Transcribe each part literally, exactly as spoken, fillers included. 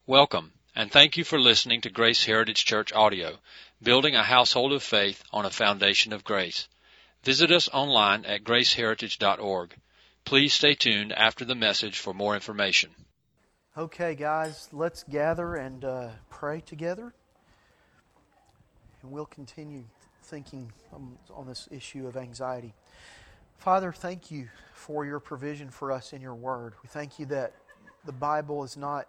Welcome, and thank you for listening to Grace Heritage Church Audio, building a household of faith on a foundation of grace. Visit us online at grace heritage dot org. Please stay tuned after the message for more information. Okay, guys, let's gather and uh, pray together, and we'll continue thinking um, on this issue of anxiety. Father, thank you for your provision for us in your Word. We thank you that the Bible is not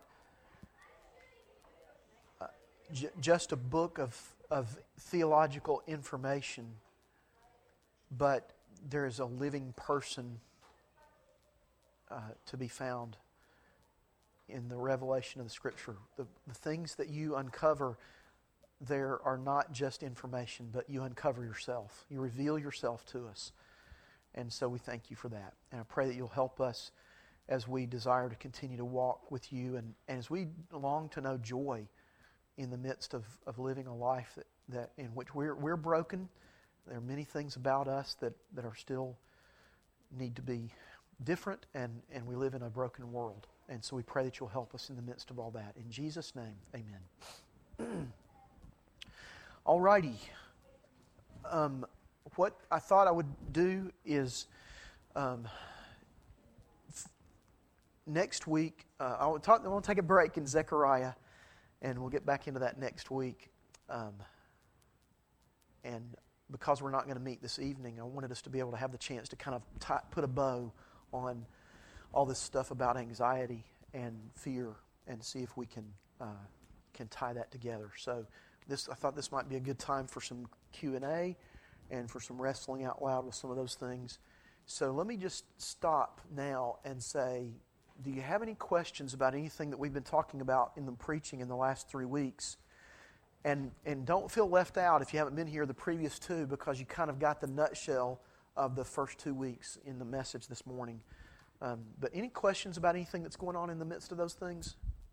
uh, j- just a book of, of theological information, but there is a living person uh, to be found in the revelation of the Scripture. The, the things that you uncover there are not just information, but you uncover yourself. You reveal yourself to us. And so we thank you for that. And I pray that you'll help us as we desire to continue to walk with you and, and as we long to know joy in the midst of, of living a life that, that in which we're we're broken. There are many things about us that, that are still need to be different, and, and we live in a broken world. And so we pray that you'll help us in the midst of all that. In Jesus' name, amen. All righty. Um, what I thought I would do is um, f- next week, uh, I want to talk, I want to take a break in Zechariah, and we'll get back into that next week. Um, and because we're not going to meet this evening, I wanted us to be able to have the chance to kind of tie, put a bow on all this stuff about anxiety and fear, and see if we can uh, can tie that together. So, this I thought this might be a good time for some Q and A, and for some wrestling out loud with some of those things. So let me just stop now and say, do you have any questions about anything that we've been talking about in the preaching in the last three weeks? And and don't feel left out if you haven't been here the previous two, because you kind of got the nutshell of the first two weeks in the message this morning. Um, but any questions about anything that's going on in the midst of those things?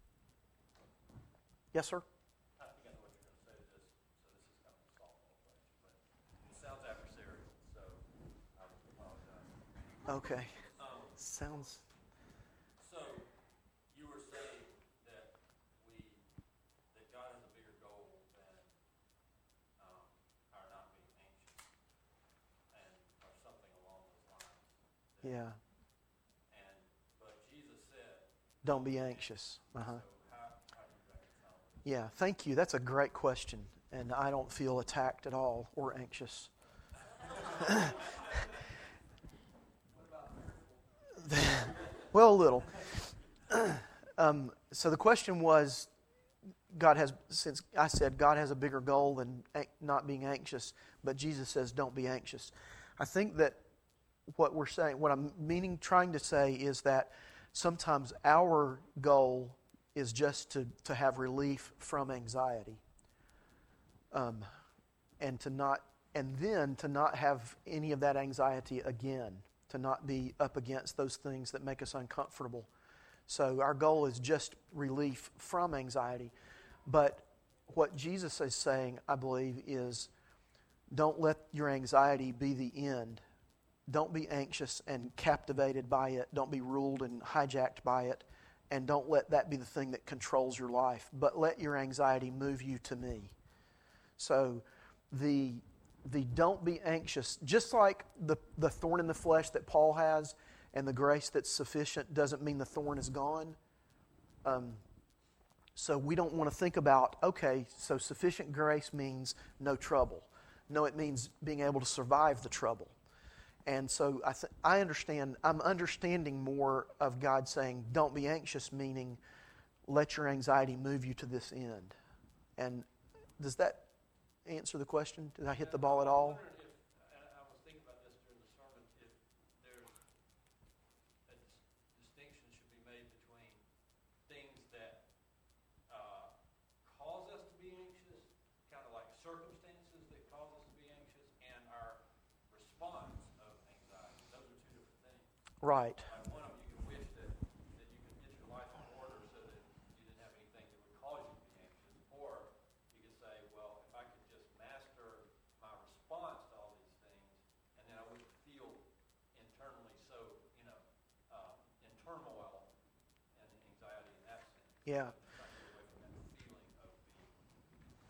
Yes, sir? I think I know what you're going to say to this, so this is kind of a softball question, but it sounds adversarial, so I apologize. Okay. Um, Sounds... so you were saying that we that God has a bigger goal than um, our not being anxious, and or something along those lines. Yeah. And but Jesus said, Don't be anxious. Uh-huh. so how how do you reconcile it? Yeah, thank you. That's a great question. And I don't feel attacked at all or anxious. Well, a little. um, so the question was, God has, since I said God has a bigger goal than not being anxious, but Jesus says don't be anxious. I think that what we're saying, what I'm meaning, trying to say is that sometimes our goal is just to, to have relief from anxiety. Um, and to not, and then to not have any of that anxiety again, to not be up against those things that make us uncomfortable. So our goal is just relief from anxiety. But what Jesus is saying, I believe, is don't let your anxiety be the end. Don't be anxious and captivated by it. Don't be ruled and hijacked by it. And don't let that be the thing that controls your life. But let your anxiety move you to me. So the the don't be anxious, just like the, the thorn in the flesh that Paul has and the grace that's sufficient doesn't mean the thorn is gone. Um, so we don't want to think about, okay, so sufficient grace means no trouble. No, it means being able to survive the trouble. And so I th- I understand, I'm understanding more of God saying, don't be anxious, meaning let your anxiety move you to this end. And does that answer the question? Did I hit the ball at all? I was wondering if, I was thinking about this during the sermon, if there's a dis- distinction should be made between things that uh, cause us to be anxious, kind of like circumstances that cause us to be anxious, and our response of anxiety. Those are two different things. Right. Like one of them, you can wish that, that you could get your life in order so that you didn't have anything that would cause you to be anxious. Or you could say, well, if I could just master my response to all these things, and then I wouldn't feel internally so, you know, uh, in turmoil and anxiety in that sense. Yeah. Trying to get away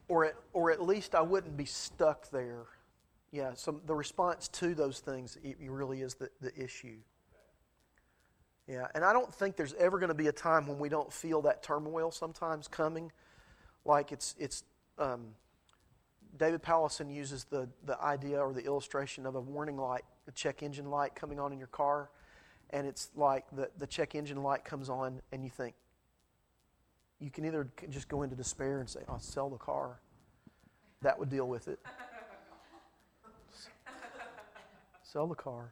or at, or at least I wouldn't be stuck there. Yeah, so the response to those things it really is the, the issue. Yeah, and I don't think there's ever going to be a time when we don't feel that turmoil sometimes coming. Like it's, it's um, David Powlison uses the, the idea or the illustration of a warning light, a check engine light coming on in your car. And it's like the, the check engine light comes on and you think, you can either just go into despair and say, I'll sell the car. That would deal with it. Sell the car.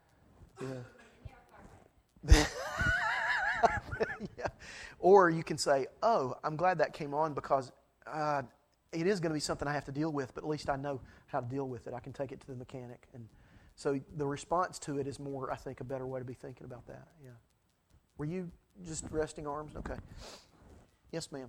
Yeah. Yeah. Or you can say, oh, I'm glad that came on because uh, it is going to be something I have to deal with, but at least I know how to deal with it. I can take it to the mechanic. And so the response to it is more, I think, a better way to be thinking about that. Yeah. Were you just resting arms? Okay. Yes, ma'am.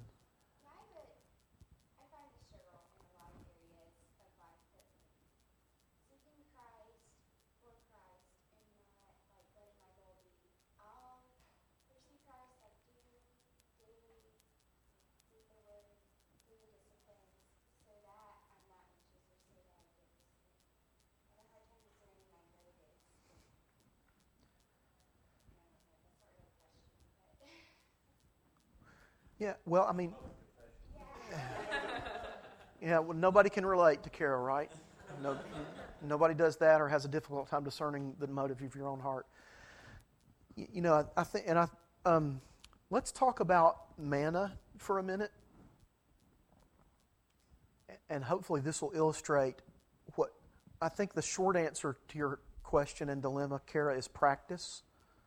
Yeah, well, I mean, yeah, well, nobody can relate to Carol, right? No, nobody does that or has a difficult time discerning the motive of your own heart. You, you know, I, I think, and I, um, let's talk about manna for a minute, and hopefully this will illustrate what I think the short answer to your question and dilemma, Kara, is practice.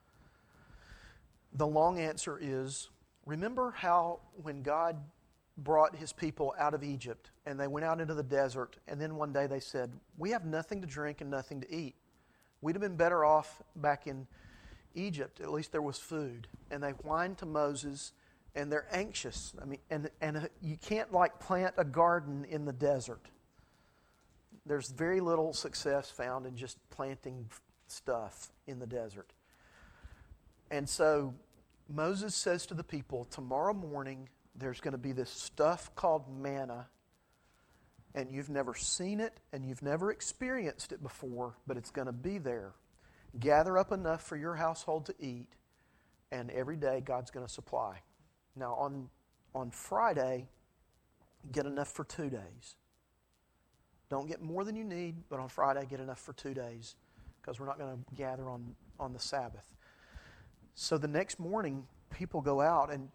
The long answer is, remember how when God brought His people out of Egypt and they went out into the desert and then one day they said, we have nothing to drink and nothing to eat. We'd have been better off back in Egypt. At least there was food. And they whined to Moses and they're anxious. I mean, and, and you can't like plant a garden in the desert. There's very little success found in just planting stuff in the desert. And so Moses says to the people, tomorrow morning there's going to be this stuff called manna, and you've never seen it and you've never experienced it before, but it's going to be there. Gather up enough for your household to eat, and every day God's going to supply. Now on, on Friday, get enough for two days. Don't get more than you need, but on Friday get enough for two days because we're not going to gather on, on the Sabbath. So the next morning, people go out, and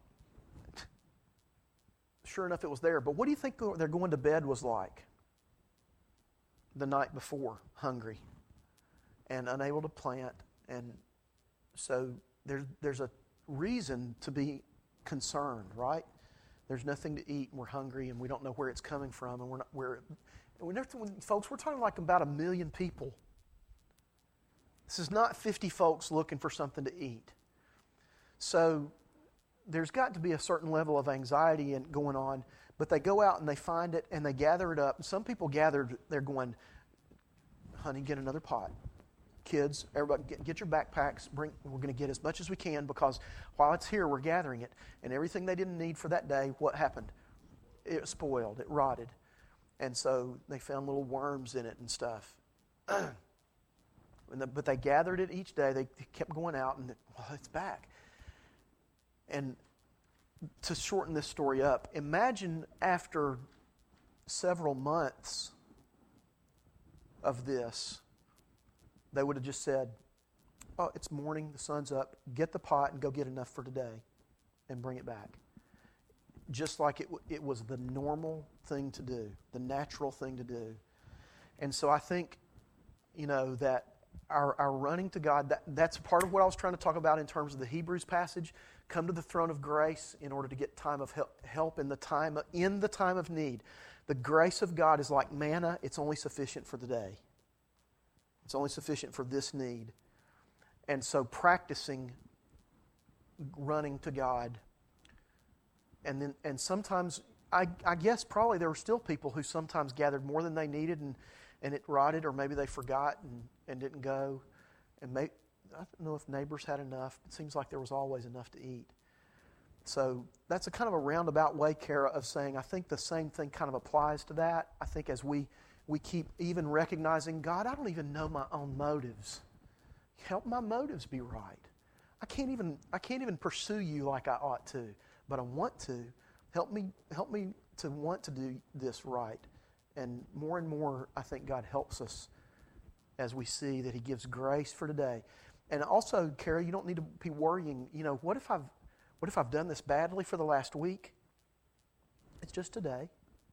sure enough, it was there. But what do you think their going to bed was like the night before? Hungry and unable to plant. And so there's, there's a reason to be concerned, right? There's nothing to eat, and we're hungry, and we don't know where it's coming from. And we're not, we're, we're never, folks, we're talking like about a million people. This is not fifty folks looking for something to eat. So there's got to be a certain level of anxiety and going on, but they go out and they find it and they gather it up. And some people gathered, they're going, honey, get another pot. Kids, everybody, get, get your backpacks. Bring. We're going to get as much as we can because while it's here, we're gathering it. And everything they didn't need for that day, what happened? It spoiled. It rotted. And so they found little worms in it and stuff. But they gathered it each day. They kept going out, and well, it's back. And to shorten this story up, imagine after several months of this, they would have just said, oh, it's morning, the sun's up, get the pot and go get enough for today and bring it back. Just like it, it was the normal thing to do, the natural thing to do. And so I think, you know, that Our, our running to God, that, that's part of what I was trying to talk about in terms of the Hebrews passage. Come to the throne of grace in order to get time of help, help in the time of, in the time of need. The grace of God is like manna. It's only sufficient for the day. It's only sufficient for this need. And so practicing running to God. And then and sometimes, I, I guess probably there were still people who sometimes gathered more than they needed and, and it rotted, or maybe they forgot and, and didn't go. And may, I don't know if neighbors had enough. It seems like there was always enough to eat. so that's a kind of a roundabout way, Kara, of saying I think the same thing kind of applies to that. I think as we, we keep even recognizing, God, I don't even know my own motives. Help my motives be right. I can't even I can't even pursue you like I ought to, but I want to. Help me help me to want to do this right. And more and more, I think God helps us as we see that He gives grace for today. And also, Kara, you don't need to be worrying, you know, what if I've what if I've done this badly for the last week? It's just today.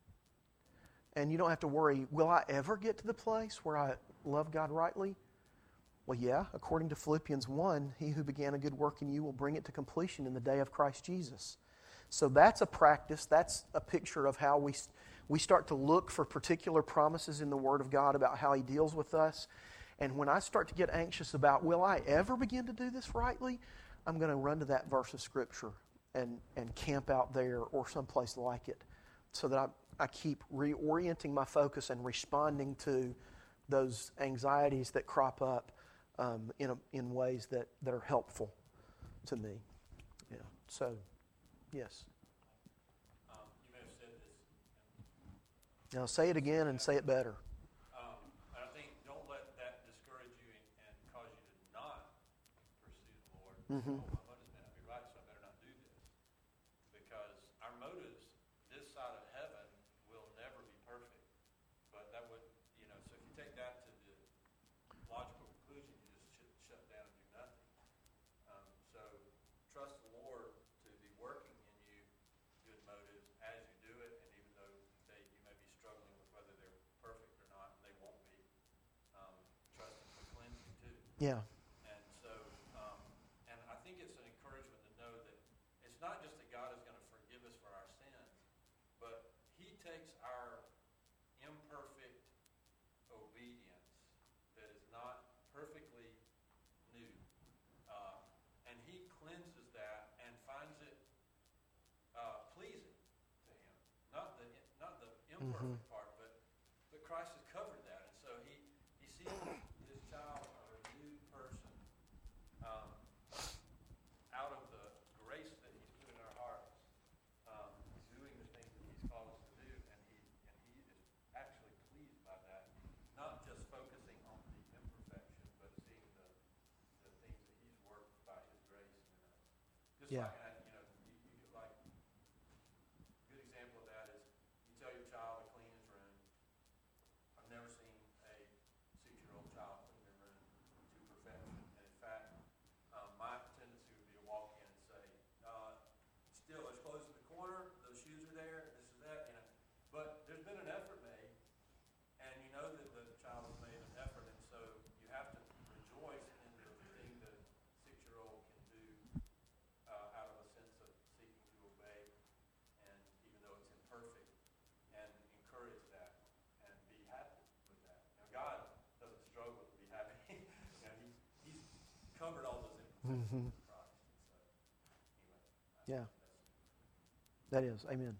And you don't have to worry, will I ever get to the place where I love God rightly? Well, yeah, according to Philippians one, he who began a good work in you will bring it to completion in the day of Christ Jesus. So that's a practice. That's a picture of how we we start to look for particular promises in the Word of God about how He deals with us. And when I start to get anxious about, will I ever begin to do this rightly? I'm going to run to that verse of Scripture and, and camp out there or someplace like it so that I, I keep reorienting my focus and responding to those anxieties that crop up Um, in a, in ways that, that are helpful to me. Yeah. So, yes. Um, you may have said this. Now say it again and say it better. Um, and I think don't let that discourage you and, and cause you to not pursue the Lord. Mm-hmm. Oh, my motives may not be right, so I better not do this. Because our motives this side of heaven will never be perfect. But that would, you know, so if you take that to the logical conclusion, you just shut, shut down and do nothing. Um, so trust the Lord to be working in you good motives as you do it, and even though they, you may be struggling with whether they're perfect or not, and they won't be, um, trust Him for cleansing too. Yeah. And so, um, and I think it's an encouragement to know that it's not just that God is going to forgive us for our sins, but He takes our imperfect obedience that is not perfectly new, uh, and He cleanses that and finds it uh, pleasing to Him. Not the not the imperfect Mm-hmm. part, but but Christ has covered that, and so He He sees His child a renewed person um, out of the grace that He's put in our hearts, um, doing the things that He's called us to do, and He and He is actually pleased by that. Not just focusing on the imperfection, but seeing the, the things that He's worked by His grace in us. Just Yeah. like, you know, you, you, like, a good example of that is you tell your child to clean his room. I've never seen a six-year-old child clean their room to perfection. And in fact, um, my tendency would be to walk in and say, uh, still, there's clothes in the corner, those shoes are there, this is that, you know. But there's been an effort made. And you know that the child has made an effort, and so you have to rejoice in the thing that a six-year-old can do uh, out of a sense of seeking to obey, and even though it's imperfect, and encourage that, and be happy with that. Now, God doesn't struggle to be happy. you know, he, he's covered all those imperfections Mm-hmm. in Christ. And so, anyway, I Yeah. think that's That is. Amen.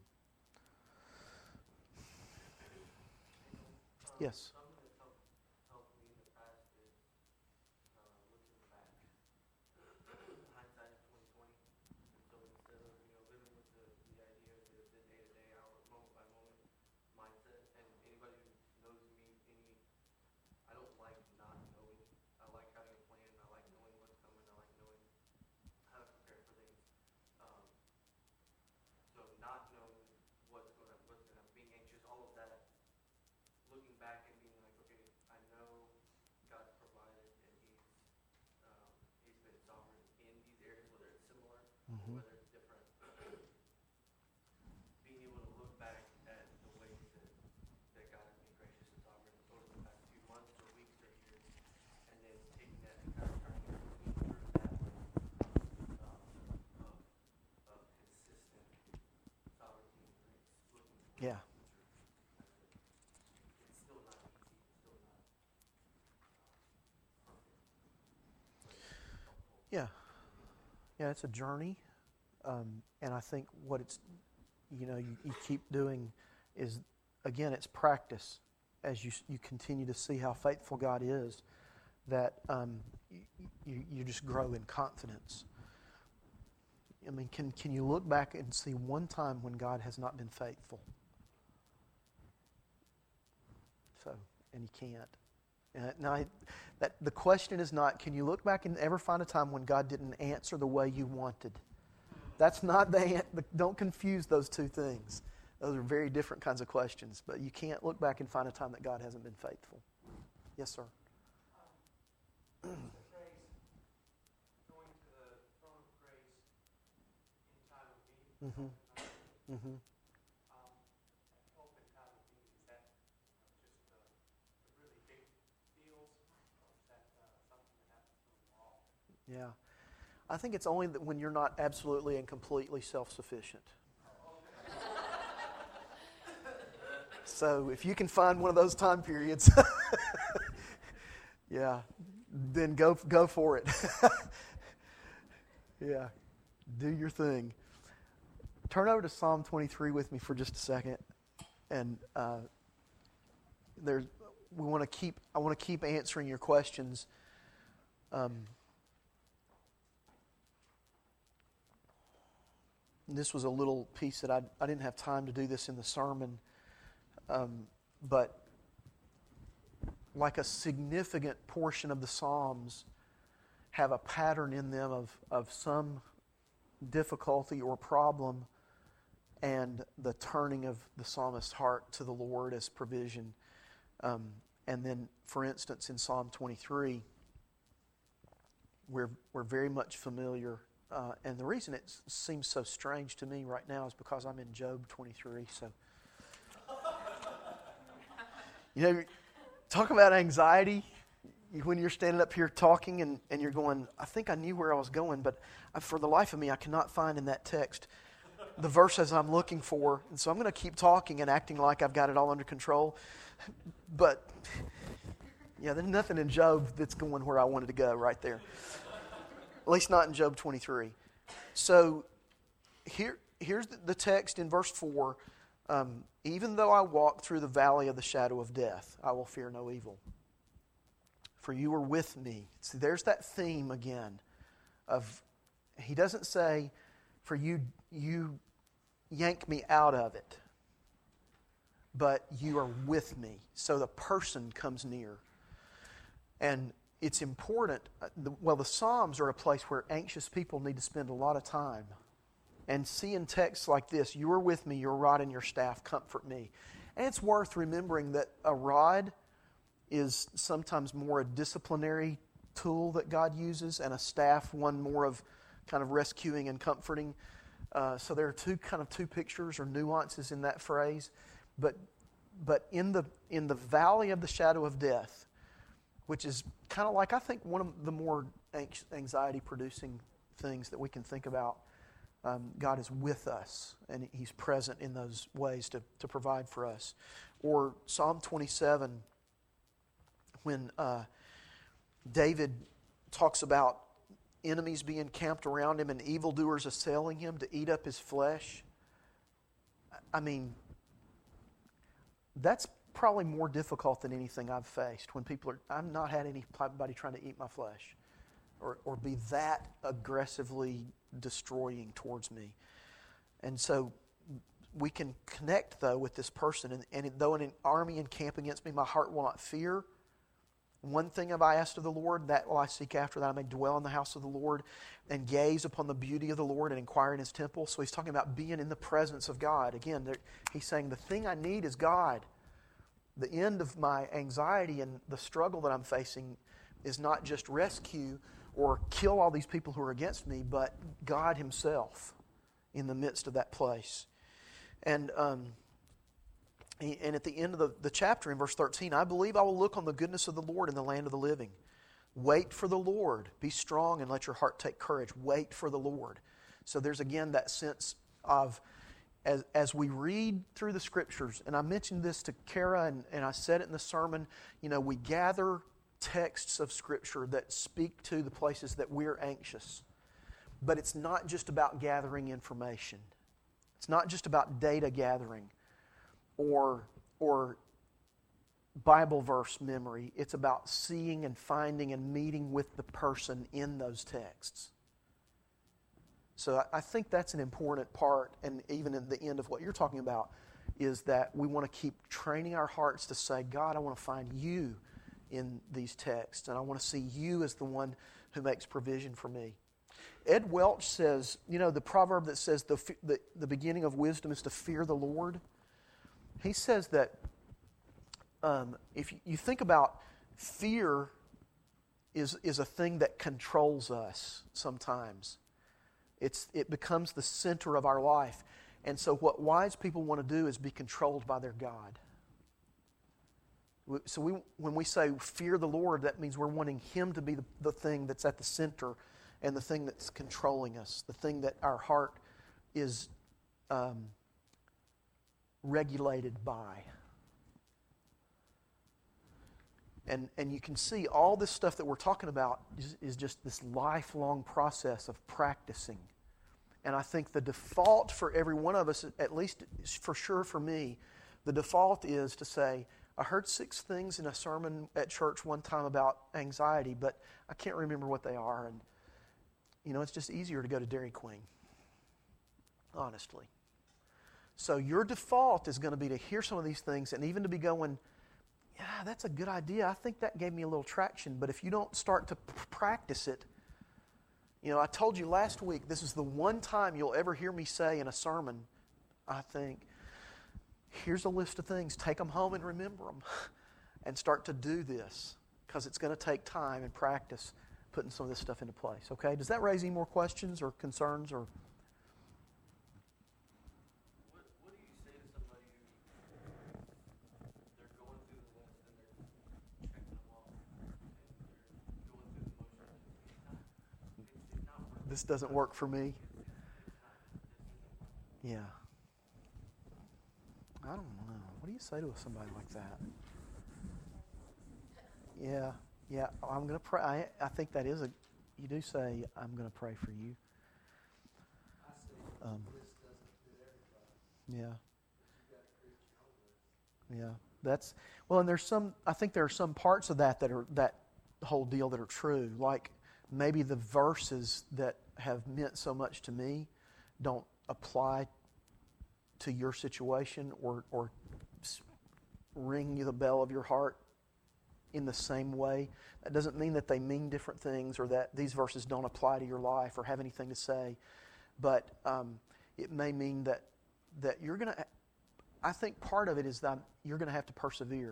Yes. Something that's helped, helped me in the past is uh, looking back. Hindsight is twenty twenty. And so instead of you know living with the, the idea of the, the day to day, hour, moment by moment mindset, and anybody who knows me, any I don't like not knowing. I like having a plan. I like knowing what's coming. I like knowing how to prepare for things. Um, so not knowing what's going to what's going to being anxious, all of that. Looking back and being like, okay, I know God's provided and He's um, He's been sovereign in these areas, whether it's similar, Mm-hmm. whether it's different. Being able to look back at the ways that, that God has been gracious and sovereign over the past few months or weeks or years, and then taking that and kind of turning it through that lens um, of, of consistent sovereignty and grace, looking towards Yeah. the future. It's still not easy. It's still not um, perfect. But it's helpful. Yeah. Yeah, it's a journey. Um, and I think what it's, you know, you, you keep doing is, again, it's practice as you you continue to see how faithful God is, that um, you, you, you just grow in confidence. I mean, can, can you look back and see one time when God has not been faithful? So, and you can't. And now, I, that the question is not, can you look back and ever find a time when God didn't answer the way you wanted? That's not the, the don't confuse those two things. Those are very different kinds of questions. But you can't look back and find a time that God hasn't been faithful. Yes, sir. Um, the phrase, going to the throne of grace in time of need. Mm-hmm. Mm-hmm. Um, hope in time of need, is that you know, just the, the really big deals, or is that uh, something that happens a little more often? Yeah. I think it's only that when you're not absolutely and completely self-sufficient. So if you can find one of those time periods, yeah, then go go for it. Yeah, do your thing. Turn over to Psalm twenty-three with me for just a second, and uh, there's we want to keep. I want to keep answering your questions. Um, This was a little piece that I, I didn't have time to do this in the sermon, um, but like a significant portion of the Psalms have a pattern in them of, of some difficulty or problem and the turning of the psalmist's heart to the Lord as provision. Um, and then, for instance, in Psalm twenty-three, we're, we're very much familiar. Uh, and the reason it seems so strange to me right now is because I'm in Job twenty-three. So, you know, talk about anxiety. When you're standing up here talking and, and you're going, I think I knew where I was going, but I, for the life of me, I cannot find in that text the verses I'm looking for. And so I'm going to keep talking and acting like I've got it all under control. But, yeah, there's nothing in Job that's going where I wanted to go right there. At least not in Job twenty-three. So here, here's the text in verse four. Um, Even though I walk through the valley of the shadow of death, I will fear no evil. For you are with me. See, there's that theme again of, he doesn't say, for you, you yank me out of it. But you are with me. So the person comes near. And it's important, well, the Psalms are a place where anxious people need to spend a lot of time. And seeing texts like this, you are with me, your rod and your staff comfort me. And it's worth remembering that a rod is sometimes more a disciplinary tool that God uses, and a staff, one more of kind of rescuing and comforting. Uh, so there are two kind of two pictures or nuances in that phrase. But but in the in the valley of the shadow of death, which is kind of like, I think, one of the more anxiety-producing things that we can think about. Um, God is with us, and He's present in those ways to, to provide for us. Or Psalm twenty-seven, when uh, David talks about enemies being camped around him and evildoers assailing him to eat up his flesh. I mean, that's probably more difficult than anything I've faced when people are, I've not had anybody trying to eat my flesh or, or be that aggressively destroying towards me. And so we can connect, though, with this person. And, and though an army encamp against me, my heart will not fear. One thing have I asked of the Lord, that will I seek after, that I may dwell in the house of the Lord and gaze upon the beauty of the Lord and inquire in His temple. So he's talking about being in the presence of God. Again, there, he's saying the thing I need is God. The end of my anxiety and the struggle that I'm facing is not just rescue or kill all these people who are against me, but God Himself in the midst of that place. And um, and at the end of the, the chapter in verse thirteen, I believe I will look on the goodness of the Lord in the land of the living. Wait for the Lord. Be strong and let your heart take courage. Wait for the Lord. So there's again that sense of, As, as we read through the Scriptures, and I mentioned this to Kara, and, and I said it in the sermon, you know, we gather texts of Scripture that speak to the places that we're anxious. But it's not just about gathering information. It's not just about data gathering or, or Bible verse memory. It's about seeing and finding and meeting with the person in those texts. So I, I think that's an important part, and even at the end of what you're talking about, is that we want to keep training our hearts to say, God, I want to find you in these texts, and I want to see you as the one who makes provision for me. Ed Welch says, you know, the proverb that says the, the, the beginning of wisdom is to fear the Lord. He says that um, if you think about fear is, is a thing that controls us sometimes. It's, it becomes the center of our life. And so what wise people want to do is be controlled by their God. So we, when we say fear the Lord, that means we're wanting Him to be the, the thing that's at the center and the thing that's controlling us, the thing that our heart is um, regulated by. And, and you can see all this stuff that we're talking about is, is just this lifelong process of practicing. And I think the default for every one of us, at least for sure for me, the default is to say, I heard six things in a sermon at church one time about anxiety, but I can't remember what they are. And, you know, it's just easier to go to Dairy Queen, honestly. So your default is going to be to hear some of these things and even to be going, yeah, that's a good idea. I think that gave me a little traction. But if you don't start to p- practice it, you know, I told you last week, this is the one time you'll ever hear me say in a sermon, I think, here's a list of things. Take them home and remember them. And start to do this. Because it's going to take time and practice putting some of this stuff into place. Okay? Does that raise any more questions or concerns? Or What, what do you say to somebody who they're going through the list and they're checking them off and they're going through the motions and it's not, it's, it's not working. this doesn't work for me? Yeah. I don't know. What do you say to somebody like that? Yeah, yeah. I'm going to pray. I, I think that is a. You do say, I'm going to pray for you. I say Um, this doesn't fit everybody. Yeah, You got to create your own list. yeah. That's well, and there's some. I think there are some parts of that that are that whole deal that are true. Like maybe the verses that have meant so much to me don't apply to your situation or or ring you the bell of your heart in the same way. That doesn't mean that they mean different things or that these verses don't apply to your life or have anything to say. But um, it may mean that that you're going to, I think part of it is that you're going to have to persevere.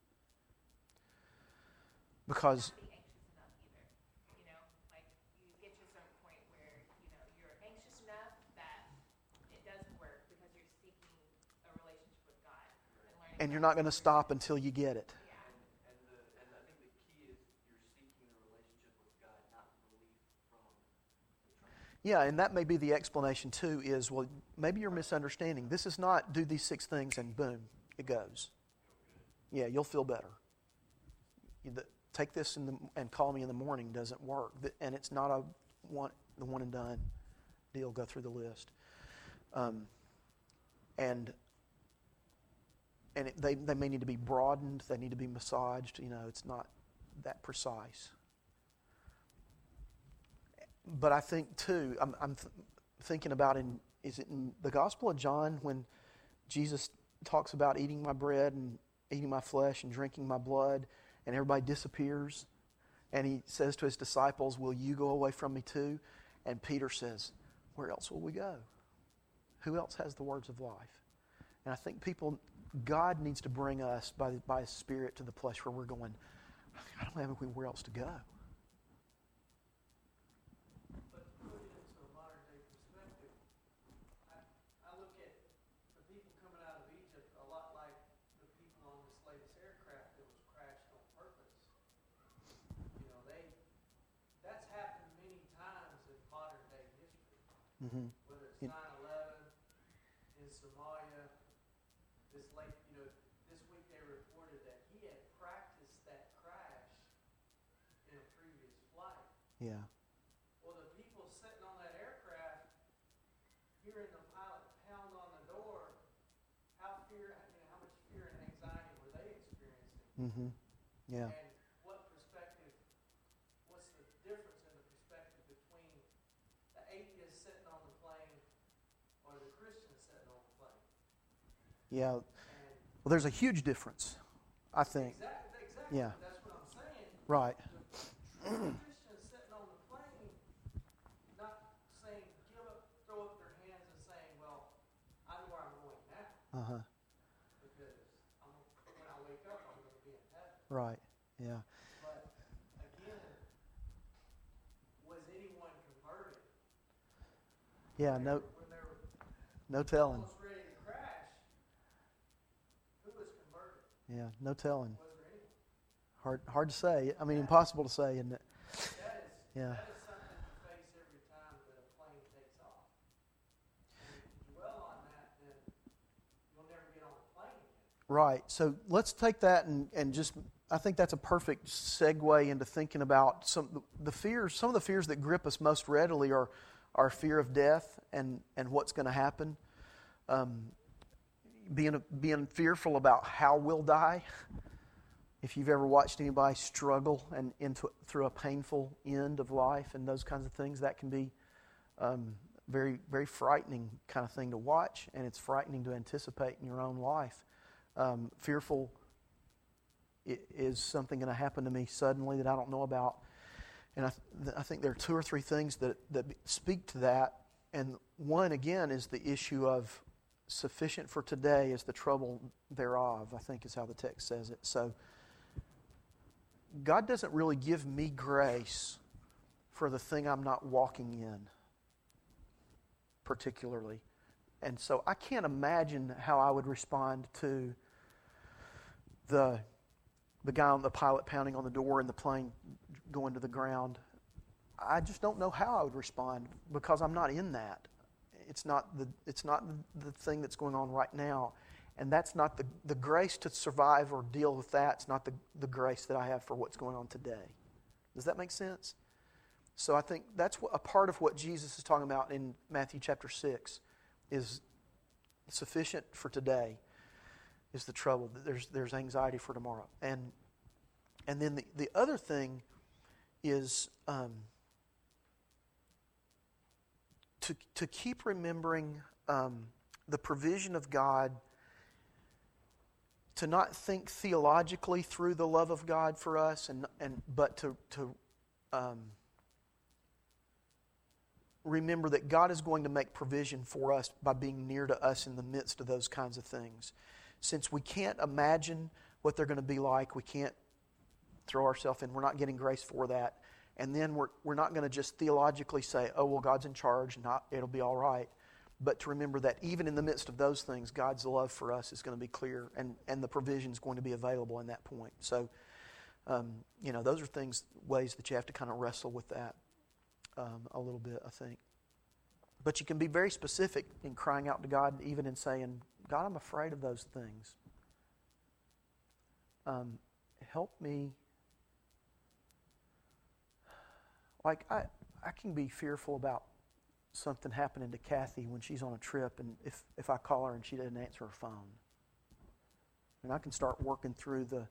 Because Not be anxious enough either. You know, like you get to a certain point where, you know, you're anxious enough that it doesn't work because you're seeking a relationship with God and learning. and you're not going to stop until you get it. Yeah. And the and I think the key is you're seeking a relationship with God, not relief from the trial. Yeah, and that may be the explanation too is, well, maybe you're misunderstanding. This is not do these six things and boom, it goes. Yeah, you'll feel better. You- the- Take this in the, and call me in the morning doesn't work. And it's not a one, the one and done deal. Go through the list. Um, and and it, they, they may need to be broadened. They need to be massaged. You know, it's not that precise. But I think, too, I'm, I'm th- thinking about in, is it in the Gospel of John when Jesus talks about eating my bread and eating my flesh and drinking my blood, and everybody disappears, and he says to his disciples, will you go away from me too? And Peter says, where else will we go? Who else has the words of life? And I think people, God needs to bring us by, by His Spirit to the place where we're going, I don't have anywhere else to go. But to put it into a modern day perspective, I, I look at the people coming out of Egypt a lot like the people on this latest aircraft that was crashed on purpose. You know, they that's happened many times in modern day history. Mm-hmm. Whether it's In- nine eleven, in Somalia, this late, you know, this week they reported that he had practiced that crash in a previous flight. Yeah. Well, the people sitting on that aircraft, hearing the pilot pound on the door, how fear, you know, how much fear and anxiety were they experiencing? Mm-hmm. Yeah. And what perspective, what's the difference in the perspective between the atheist sitting on Yeah. And Well, there's a huge difference, I think. exactly, exactly. Yeah. That's what I'm saying. Right. True Christians sitting on the plane, not saying, give up, throw up their hands and saying, well, I know where I'm going now Uh huh. because I'm, when I wake up, I'm going to be in heaven. Right. Yeah. But again, was anyone converted? Yeah. No. When they were No telling. almost ready to crash, who was converted? Yeah. No telling. Was there anyone? Hard. Hard to say. I mean, impossible to say, isn't it? That is, Yeah. that is something you face every time that a plane takes off. And if you dwell on that, then you'll never get on a plane again. Right. So let's take that and, and just, I think that's a perfect segue into thinking about some the fears. Some of the fears that grip us most readily are our fear of death and, and what's going to happen. Um, being being fearful about how we'll die. If you've ever watched anybody struggle and into through a painful end of life and those kinds of things, that can be um, very very frightening kind of thing to watch, and it's frightening to anticipate in your own life. Um, fearful i- is something going to happen to me suddenly that I don't know about, and I, th- I think there are two or three things that that speak to that. And one again is the issue of sufficient for today is the trouble thereof, I think is how the text says it. So God doesn't really give me grace for the thing I'm not walking in, particularly. And so I can't imagine how I would respond to the the guy on the pilot pounding on the door and the plane going to the ground. I just don't know how I would respond because I'm not in that. It's not the it's not the, the thing that's going on right now. And that's not the, the grace to survive or deal with that. It's not the, the grace that I have for what's going on today. Does that make sense? So I think that's what, a part of what Jesus is talking about in Matthew chapter six is sufficient for today is the trouble. There's there's anxiety for tomorrow. And and then the, the other thing is um, to to keep remembering um, the provision of God, to not think theologically through the love of God for us, and and but to to um, remember that God is going to make provision for us by being near to us in the midst of those kinds of things. Since we can't imagine what they're going to be like, we can't throw ourselves in. We're not getting grace for that. And then we're we're not going to just theologically say, oh, well, God's in charge, not it'll be all right. But to remember that even in the midst of those things, God's love for us is going to be clear, and, and the provision is going to be available in that point. So, um, you know, those are things, ways that you have to kind of wrestle with that um, a little bit, I think. But you can be very specific in crying out to God, even in saying, God, I'm afraid of those things. Um, help me. Like, I, I can be fearful about something happening to Kathy when she's on a trip, and if, if I call her and she doesn't answer her phone. And I can start working through the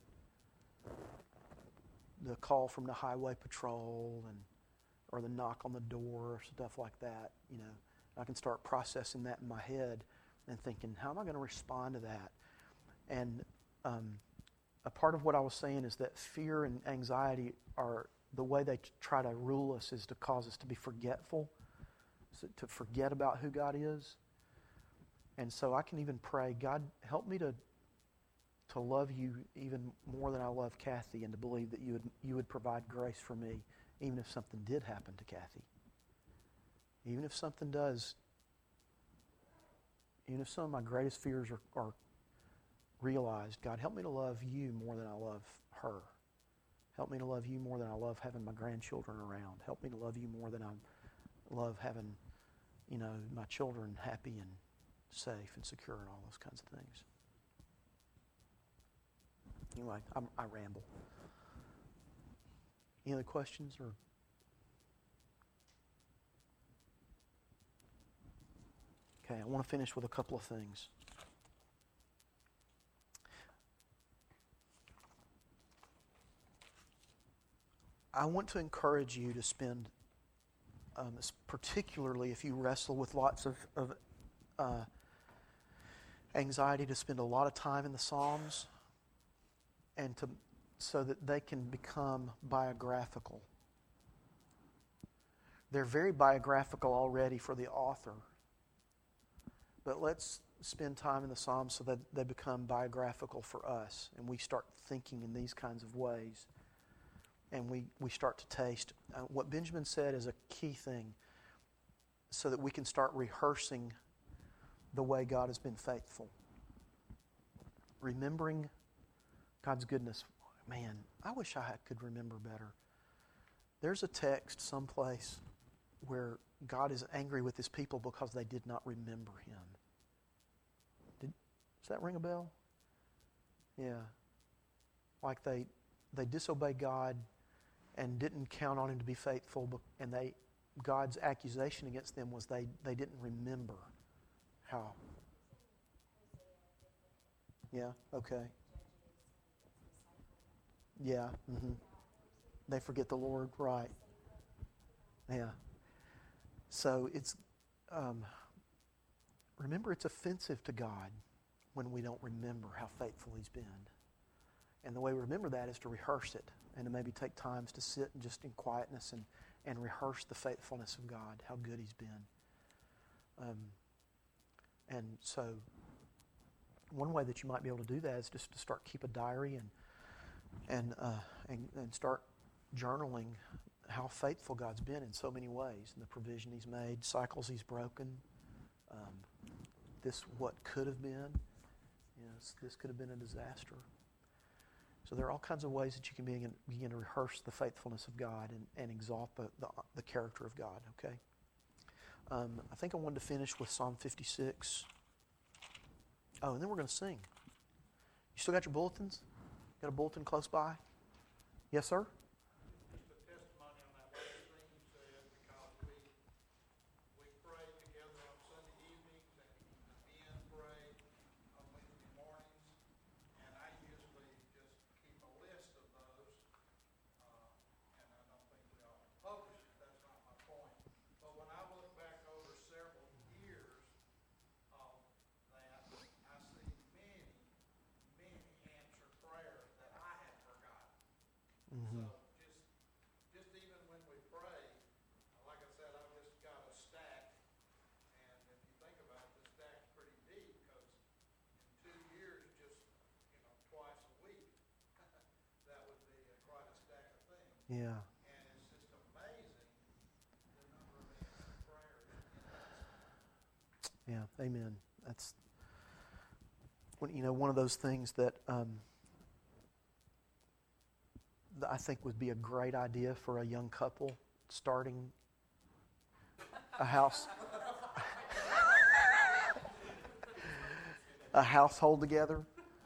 the call from the highway patrol and or the knock on the door or stuff like that, you know. I can start processing that in my head and thinking, how am I going to respond to that? And um, a part of what I was saying is that fear and anxiety are the way they try to rule us is to cause us to be forgetful, so to forget about who God is. And so I can even pray, God, help me to to love you even more than I love Kathy, and to believe that you would you would provide grace for me, even if something did happen to Kathy. Even if something does, even if some of my greatest fears are, are realized, God, help me to love you more than I love her. Help me to love you more than I love having my grandchildren around. Help me to love you more than I love having, you know, my children happy and safe and secure and all those kinds of things. Anyway, I'm, I ramble. Any other questions? Or okay, I want to finish with a couple of things. I want to encourage you to spend, um, particularly if you wrestle with lots of, of uh, anxiety to spend a lot of time in the Psalms and to so that they can become biographical. They're very biographical already for the author. But let's spend time in the Psalms so that they become biographical for us, and we start thinking in these kinds of ways. And we, we start to taste. Uh, what Benjamin said is a key thing so that we can start rehearsing the way God has been faithful. Remembering God's goodness. Man, I wish I could remember better. There's a text someplace where God is angry with His people because they did not remember Him. Did, does that ring a bell? Yeah. Like they they disobeyed God and didn't count on Him to be faithful, and they God's accusation against them was they, they didn't remember how. Yeah, okay. Yeah, mm-hmm. They forget the Lord, right. Yeah. So it's, um, remember it's offensive to God when we don't remember how faithful He's been. And the way we remember that is to rehearse it and to maybe take times to sit and just in quietness and, and rehearse the faithfulness of God, how good He's been. Um, and so one way that you might be able to do that is just to start keep a diary and and uh, and, and start journaling how faithful God's been in so many ways, and the provision He's made, cycles He's broken, um, this what could have been, yes, this could have been a disaster. So there are all kinds of ways that you can begin, begin to rehearse the faithfulness of God and, and exalt the, the, the character of God, okay? Um, I think I wanted to finish with Psalm fifty-six. Oh, and then we're going to sing. You still got your bulletins? Got a bulletin close by? Yes, sir? Just a testimony on that last thing you said, because we we pray together on Sunday evenings and the men pray on Wednesday mornings, and I usually just keep a list of those, uh, and I don't think we ought to publish it, that's not my point. But when I look back over several years of that, I see many, many answered prayers that I had forgotten. Mm-hmm. So just, just even when we pray, like I said, I've just got a stack, and if you think about it, the stack's pretty deep, because in two years, just, you know, twice a week, that would be a, quite a stack of things. Yeah. And it's just amazing the number of answered prayers in that. Yeah, amen. That's, when, you know, one of those things that um, that I think would be a great idea for a young couple starting a house, a household together.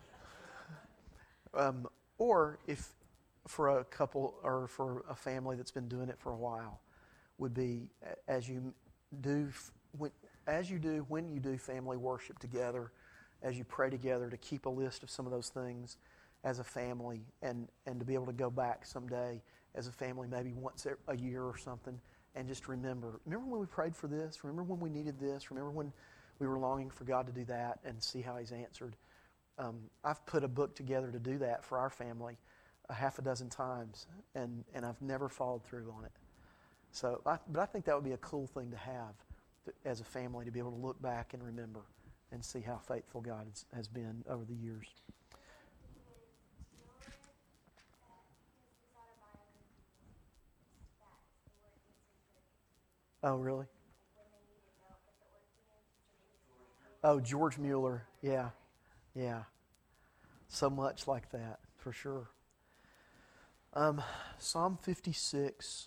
Um, or if for a couple or for a family that's been doing it for a while, would be as you do when, as you do when you do family worship together, as you pray together, to keep a list of some of those things as a family, and, and to be able to go back someday as a family, maybe once a year or something, and just remember, remember when we prayed for this? Remember when we needed this? Remember when we were longing for God to do that, and see how He's answered? Um, I've put a book together to do that for our family a half a dozen times, and, and I've never followed through on it. So, I, but I think that would be a cool thing to have to, as a family, to be able to look back and remember and see how faithful God has, has been over the years. Oh, really? Oh, George Mueller. Yeah. Yeah. So much like that, for sure. Um, Psalm fifty-six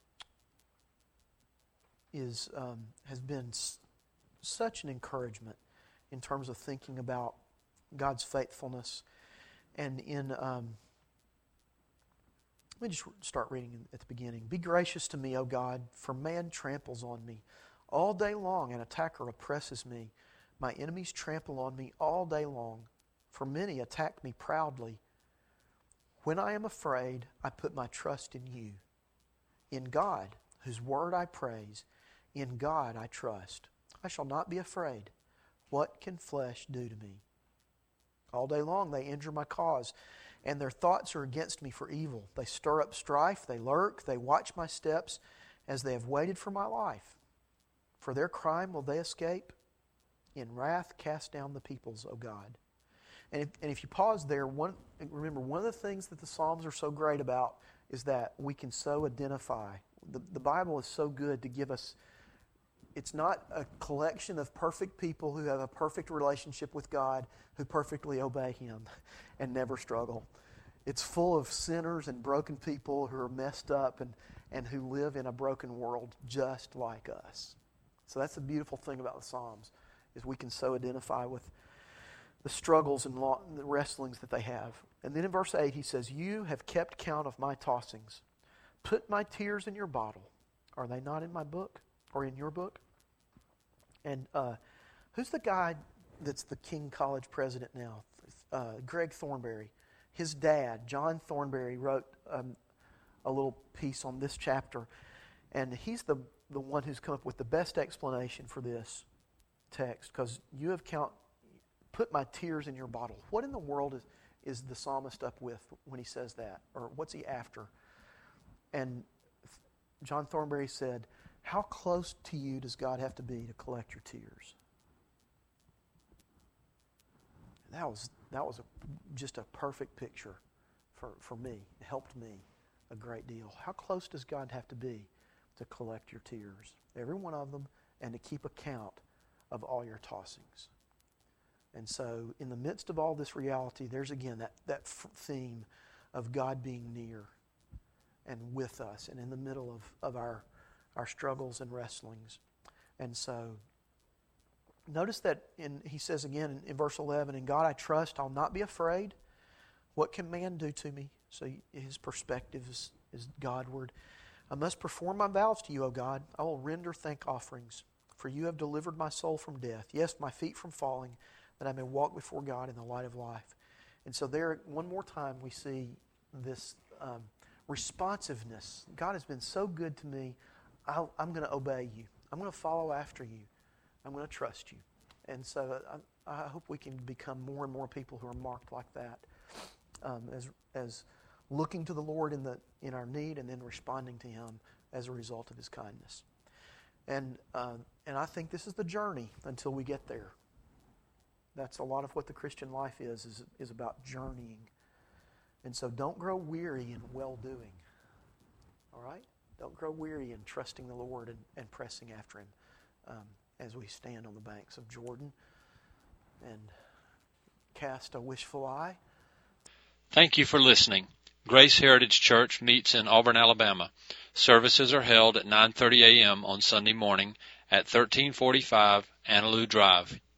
is um, has been s- such an encouragement in terms of thinking about God's faithfulness. And in... Um, Let me just start reading at the beginning. Be gracious to me, O God, for man tramples on me. All day long an attacker oppresses me. My enemies trample on me all day long, for many attack me proudly. When I am afraid, I put my trust in you. In God, whose word I praise, in God I trust. I shall not be afraid. What can flesh do to me? All day long they injure my cause, and their thoughts are against me for evil. They stir up strife, they lurk, they watch my steps as they have waited for my life. For their crime will they escape? In wrath cast down the peoples, O God. And if, and if you pause there, one, remember, one of the things that the Psalms are so great about is that we can so identify. The, the Bible is so good to give us, it's not a collection of perfect people who have a perfect relationship with God, who perfectly obey Him and never struggle. It's full of sinners and broken people who are messed up and, and who live in a broken world just like us. So that's the beautiful thing about the Psalms, is we can so identify with the struggles and the wrestlings that they have. And then in verse eight he says, you have kept count of my tossings. Put my tears in your bottle. Are they not in my book or in your book? And uh, who's the guy that's the King College president now? Uh, Greg Thornberry. His dad, John Thornberry, wrote um, a little piece on this chapter. And he's the, the one who's come up with the best explanation for this text. Because you have count, put my tears in your bottle. What in the world is, is the psalmist up with when he says that? Or what's he after? And John Thornberry said, how close to you does God have to be to collect your tears? That was that was a, just a perfect picture for, for me. It helped me a great deal. How close does God have to be to collect your tears? Every one of them, and to keep account of all your tossings. And so in the midst of all this reality, there's again that, that theme of God being near and with us and in the middle of, of our, our struggles and wrestlings. And so notice that in, he says again in, in verse eleven, in God I trust, I'll not be afraid. What can man do to me? So his perspective is, is Godward. I must perform my vows to you, O God. I will render thank offerings, for you have delivered my soul from death. Yes, my feet from falling, that I may walk before God in the light of life. And so there, one more time, we see this um, responsiveness. God has been so good to me. I'll, I'm going to obey you. I'm going to follow after you. I'm going to trust you. And so I, I hope we can become more and more people who are marked like that, um, as as looking to the Lord in the in our need and then responding to Him as a result of His kindness. And uh, and I think this is the journey until we get there. That's a lot of what the Christian life is, is, is about journeying. And so don't grow weary in well-doing. All right? Don't grow weary in trusting the Lord and, and pressing after Him um, as we stand on the banks of Jordan and cast a wishful eye. Thank you for listening. Grace Heritage Church meets in Auburn, Alabama. Services are held at nine thirty a.m. on Sunday morning at thirteen forty-five Annaloo Drive,